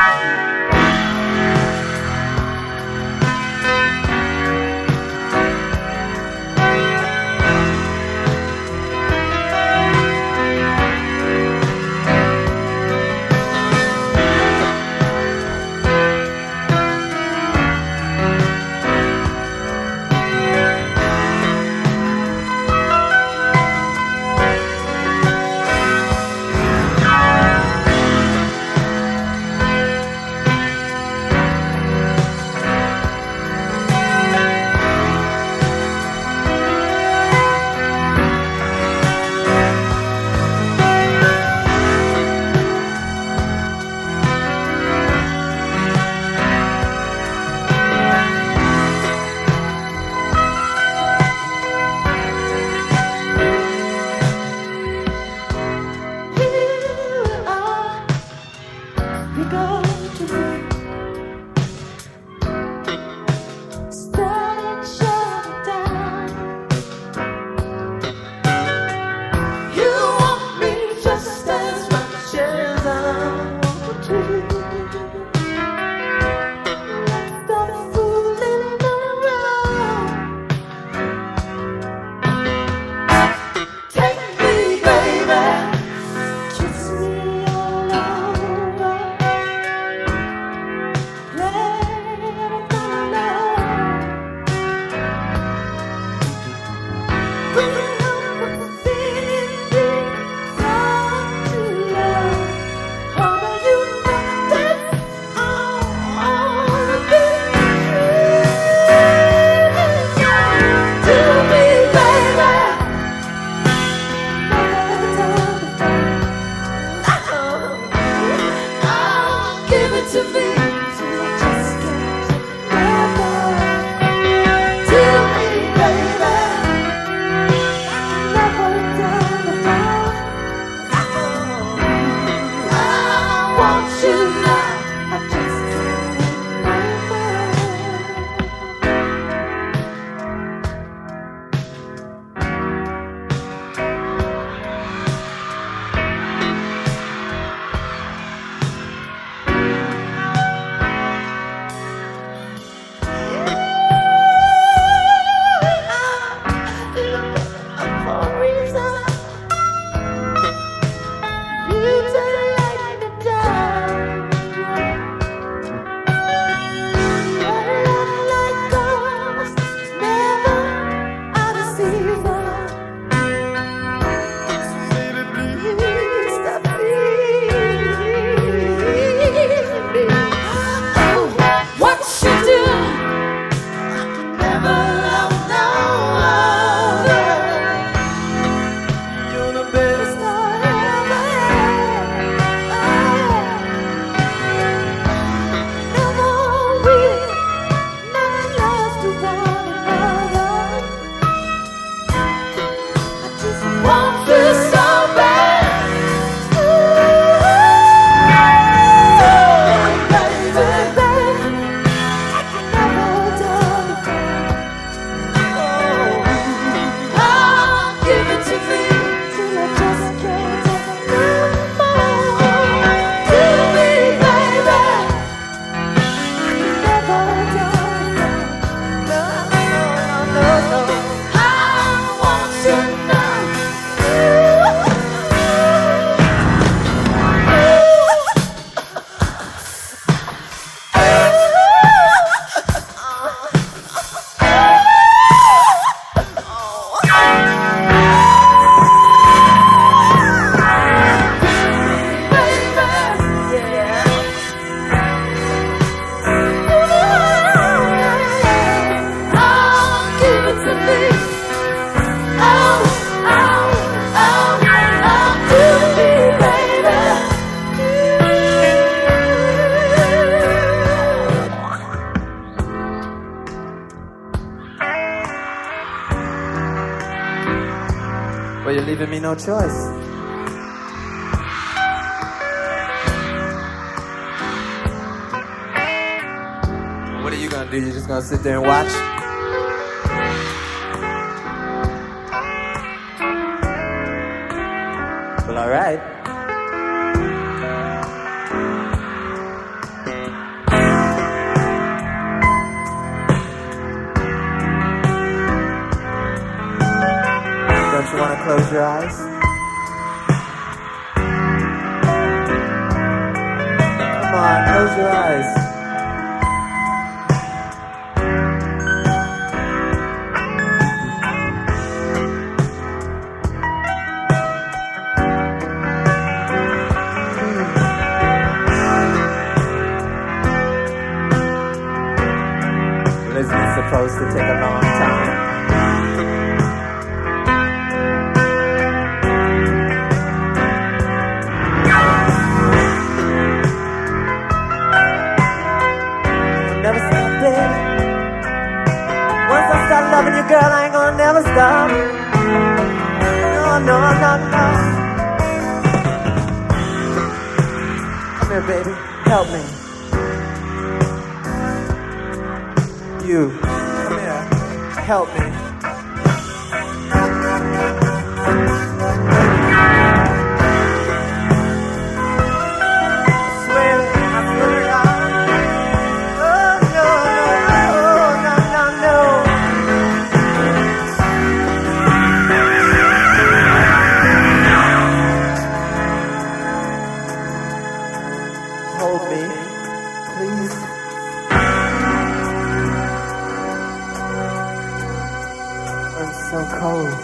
Well, you're leaving me no choice. What are you gonna do? You just gonna sit there and watch? Well, all right. close your eyes. Come on, close your eyes. Isn't it supposed to take a long time? Never stop, baby. Once I start loving you, girl, I ain't gonna never stop. No, no, no, no. Come here, baby, help me. You, come here, help me. Swear, I swear to God. Oh, no, no, no, no, no. Hold me, please. I'm so cold.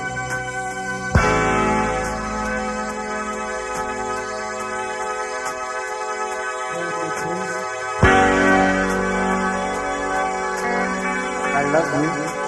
Hold me, please. I love you.